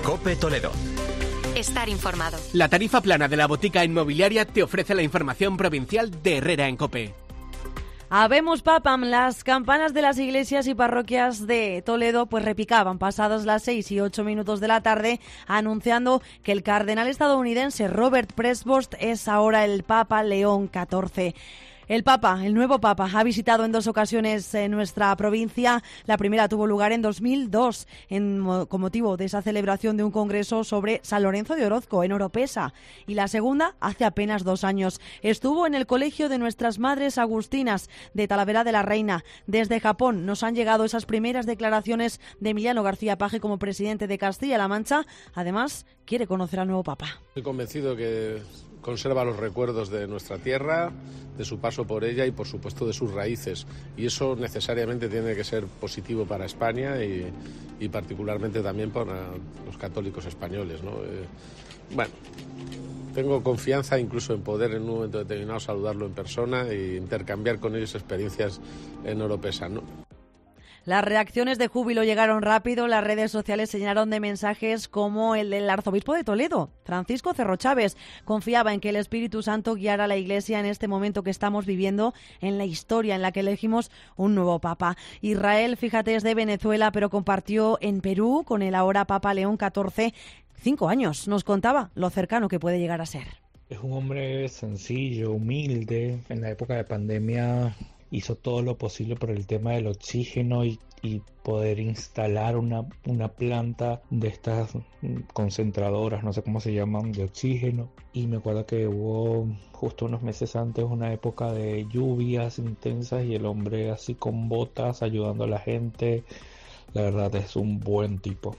COPE Toledo. Estar informado. La tarifa plana de la botica inmobiliaria te ofrece la información provincial de Herrera en COPE. Habemos papam, las campanas de las iglesias y parroquias de Toledo pues repicaban pasados las 6 y 8 minutos de la tarde, anunciando que el cardenal estadounidense Robert Prevost es ahora el Papa León XIV. El nuevo Papa, ha visitado en 2 ocasiones nuestra provincia. La primera tuvo lugar en 2002 con motivo de esa celebración de un congreso sobre San Lorenzo de Orozco en Oropesa. Y la segunda hace apenas 2 años. Estuvo en el Colegio de Nuestras Madres Agustinas de Talavera de la Reina. Desde Japón nos han llegado esas primeras declaraciones de Emiliano García Paje como presidente de Castilla-La Mancha. Además, quiere conocer al nuevo Papa. Estoy convencido que conserva los recuerdos de nuestra tierra, de su paso por ella y, por supuesto, de sus raíces. Y eso necesariamente tiene que ser positivo para España y particularmente también para los católicos españoles, ¿no? Bueno, tengo confianza incluso en poder en un momento determinado saludarlo en persona e intercambiar con ellos experiencias en Oropesa, ¿no? Las reacciones de júbilo llegaron rápido. Las redes sociales se llenaron de mensajes como el del arzobispo de Toledo, Francisco Cerro Chávez. Confiaba en que el Espíritu Santo guiara a la Iglesia en este momento que estamos viviendo en la historia en la que elegimos un nuevo Papa. Israel, fíjate, es de Venezuela, pero compartió en Perú con el ahora Papa León XIV 5 años. Nos contaba lo cercano que puede llegar a ser. Es un hombre sencillo, humilde. En la época de pandemia hizo todo lo posible por el tema del oxígeno y poder instalar una planta de estas concentradoras, no sé cómo se llaman, de oxígeno. Y me acuerdo que hubo justo unos meses antes una época de lluvias intensas y el hombre así con botas ayudando a la gente. La verdad es un buen tipo.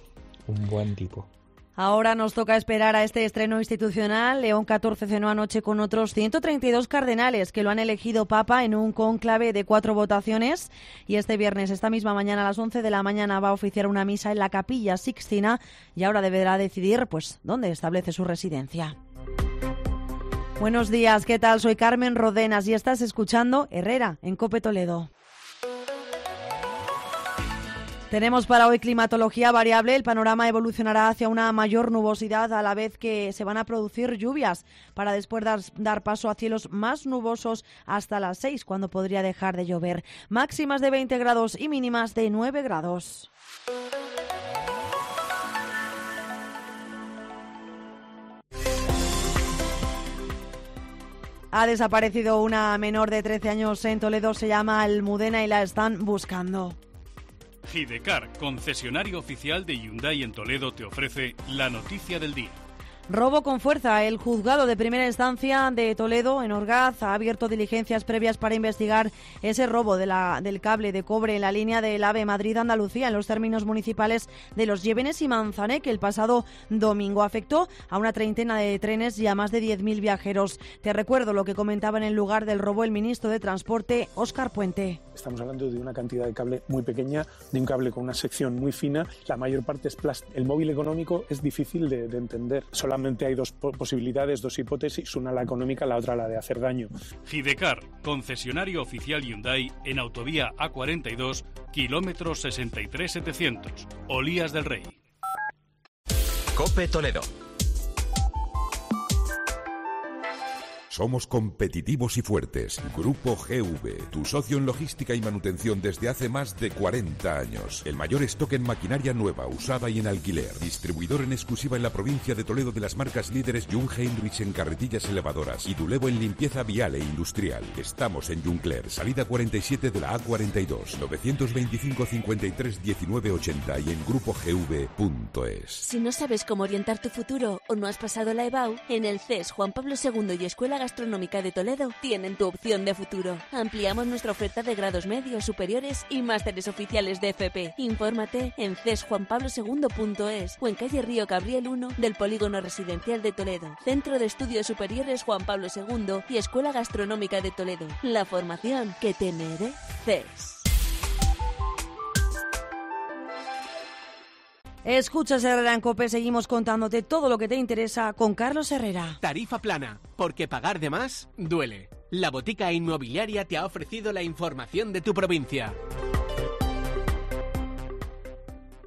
Ahora nos toca esperar a este estreno institucional. León XIV cenó anoche con otros 132 cardenales que lo han elegido Papa en un cónclave de 4 votaciones. Y este viernes, esta misma mañana, a las 11 de la mañana, va a oficiar una misa en la Capilla Sixtina y ahora deberá decidir pues dónde establece su residencia. Buenos días, ¿qué tal? Soy Carmen Rodenas y estás escuchando Herrera en COPE Toledo. Tenemos para hoy climatología variable. El panorama evolucionará hacia una mayor nubosidad a la vez que se van a producir lluvias para después dar paso a cielos más nubosos hasta las 6, cuando podría dejar de llover. Máximas de 20 grados y mínimas de 9 grados. Ha desaparecido una menor de 13 años en Toledo. Se llama Almudena y la están buscando. Hidecar, concesionario oficial de Hyundai en Toledo, te ofrece la noticia del día. Robo con fuerza. El juzgado de primera instancia de Toledo, en Orgaz, ha abierto diligencias previas para investigar ese robo del cable de cobre en la línea del AVE Madrid-Andalucía en los términos municipales de Los Llévenes y Manzané, que el pasado domingo afectó a una treintena de trenes y a más de 10.000 viajeros. Te recuerdo lo que comentaba en el lugar del robo el ministro de Transporte, Óscar Puente. Estamos hablando de una cantidad de cable muy pequeña, de un cable con una sección muy fina. La mayor parte es plástico. El móvil económico es difícil de entender. Solamente hay 2 posibilidades, 2 hipótesis, una la económica, la otra la de hacer daño. Hidecar, concesionario oficial Hyundai en autovía A42, kilómetro 63700, Olías del Rey. COPE Toledo. Somos competitivos y fuertes. Grupo GV, tu socio en logística y manutención desde hace más de 40 años. El mayor stock en maquinaria nueva, usada y en alquiler. Distribuidor en exclusiva en la provincia de Toledo de las marcas líderes Jung Heinrich en carretillas elevadoras y Dulevo en limpieza vial e industrial. Estamos en Juncler, salida 47 de la A42, 925 53 19 80 y en grupogv.es. Si no sabes cómo orientar tu futuro o no has pasado la EBAU, en el CES Juan Pablo II y Escuela Gastronómica de Toledo tienen tu opción de futuro. Ampliamos nuestra oferta de grados medios, superiores y másteres oficiales de FP. Infórmate en cesjuanpablo2.es o en calle Río Cabriel 1 del Polígono Residencial de Toledo. Centro de Estudios Superiores Juan Pablo II y Escuela Gastronómica de Toledo. La formación que te mereces. Escuchas Herrera en COPE, seguimos contándote todo lo que te interesa con Carlos Herrera. Tarifa plana, porque pagar de más duele. La botica inmobiliaria te ha ofrecido la información de tu provincia.